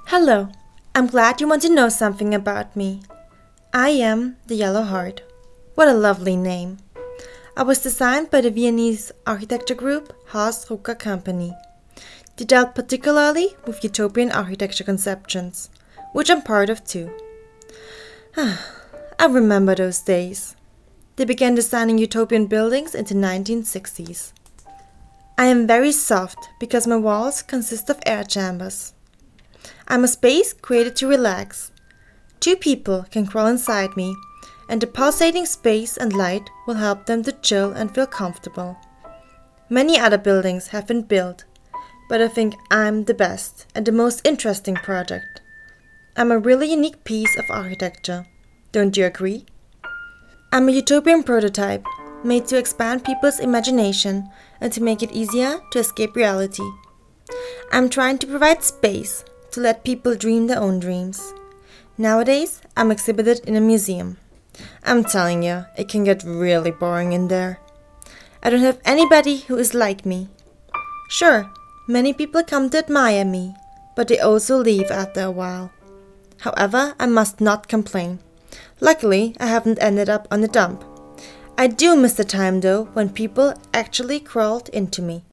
Hello, I'm glad you want to know something about me. I am the Yellow Heart. What a lovely name. I was designed by the Viennese architecture group Haas Rucker Company. They dealt particularly with utopian architecture conceptions, which I'm part of too. I remember those days. They began designing utopian buildings in the 1960s. I am very soft because my walls consist of air chambers. I'm a space created to relax. Two people can crawl inside me, and the pulsating space and light will help them to chill and feel comfortable. Many other buildings have been built, but I think I'm the best and the most interesting project. I'm a really unique piece of architecture. Don't you agree? I'm a utopian prototype, made to expand people's imagination and to make it easier to escape reality. I'm trying to provide space to let people dream their own dreams. Nowadays, I'm exhibited in a museum. I'm telling you, it can get really boring in there. I don't have anybody who is like me. Sure, many people come to admire me, but they also leave after a while. However, I must not complain. Luckily, I haven't ended up on the dump. I do miss the time though when people actually crawled into me.